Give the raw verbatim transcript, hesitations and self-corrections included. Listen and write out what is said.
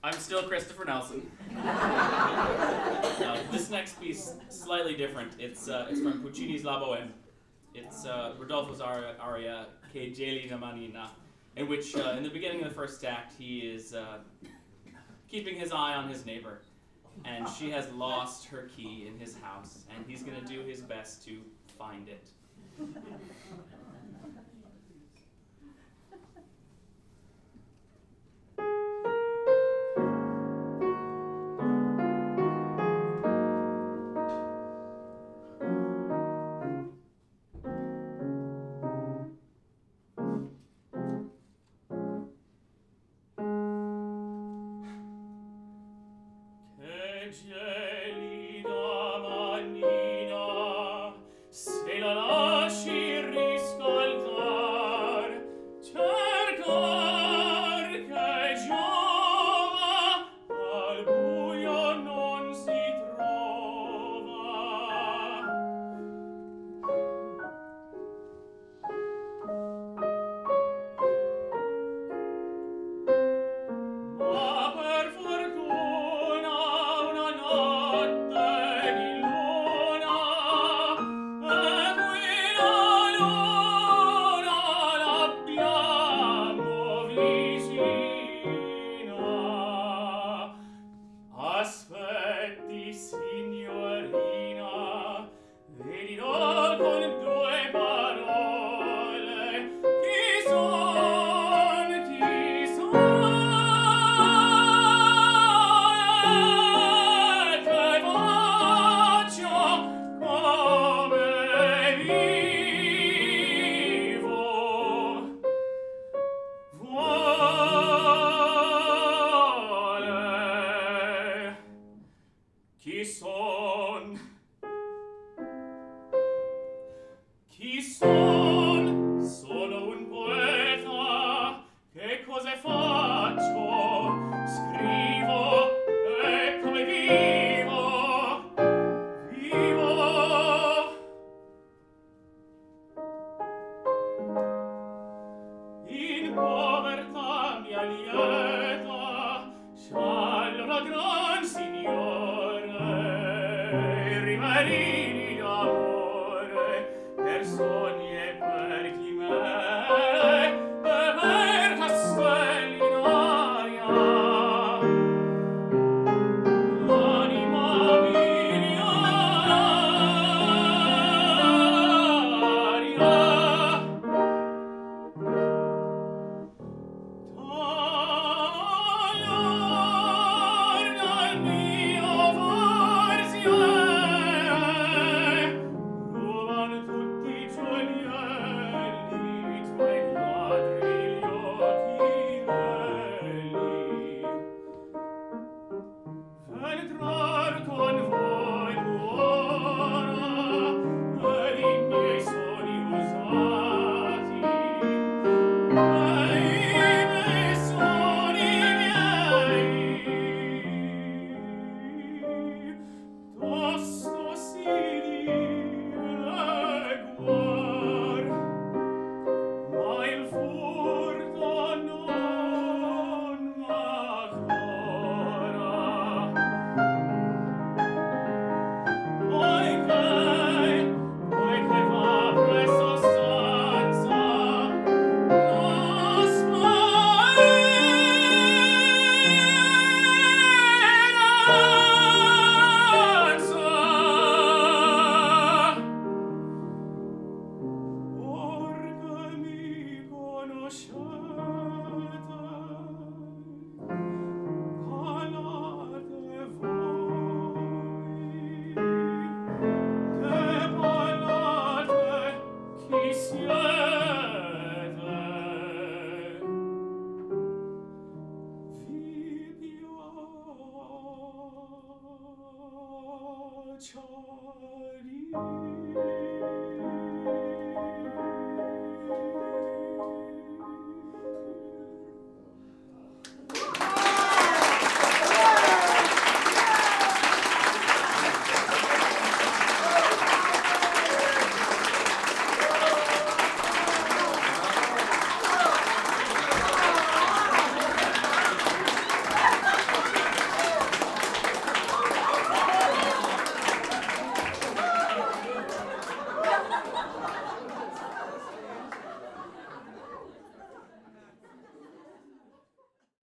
I'm still Christopher Nelson. uh, this next piece, slightly different. It's uh, it's from Puccini's La Bohème. It's uh, Rodolfo's aria, aria Che gelida manina, in which, uh, in the beginning of the first act, he is uh, keeping his eye on his neighbor, and she has lost her key in his house, and he's going to do his best to find it. Gelida manina, se la lasci riscaldar, cercar che giova, al buio non si trova. Ma per fortuna una notte di luna, e qui la luna l'abbiamo vicina. Aspetti, signorina, le dirò con due parole chi son, chi son, e che faccio, come vivo. Vuole chi son, chi son, sono un poeta, che cose faccio, scrivo, e come vivo, vivo. In povertà mia lieta, sciallo la gran signore, riverino